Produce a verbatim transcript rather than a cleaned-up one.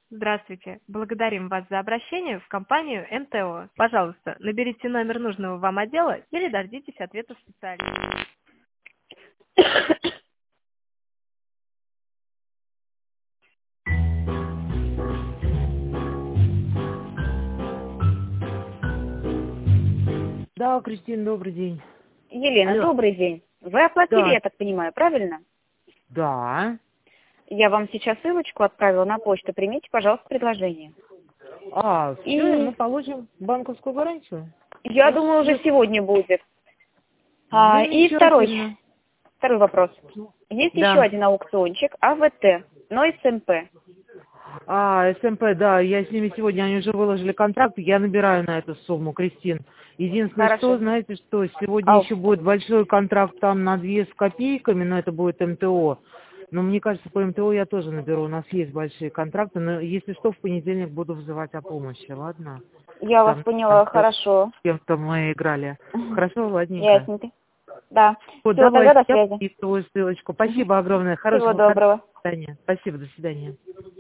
Здравствуйте. Благодарим вас за обращение в компанию эн тэ о. Пожалуйста, наберите номер нужного вам отдела или дождитесь ответа специалиста. Да, Кристина, добрый день. Елена, Алло. добрый день. Вы оплатили, Да. я так понимаю, правильно? Да. Я вам сейчас ссылочку отправила на почту. Примите, пожалуйста, предложение. А, все, И мы получим банковскую гарантию? я думаю, уже сегодня будет. А, и второй, Замечательно. второй вопрос. Есть Да. еще один аукциончик, а вэ тэ, но эс эм пэ. А, эс эм пэ, да, я с ними сегодня, они уже выложили контракт, я набираю на эту сумму, Кристин. Единственное, Хорошо. что, знаете, что сегодня Ау. еще будет большой контракт там на две с копейками, но это будет эм тэ о. Но мне кажется, по эм тэ о я тоже наберу, у нас есть большие контракты, но если что, в понедельник буду вызывать о помощи, ладно? Я вас Там, поняла, там хорошо. с кем-то мы играли. Хорошо, ладненько. Ясненько. Да. Вот, Всего тогда давайте, до я связи. подписываю ссылочку. Спасибо огромное. Всего Хорошего доброго. свидания. Спасибо, до свидания.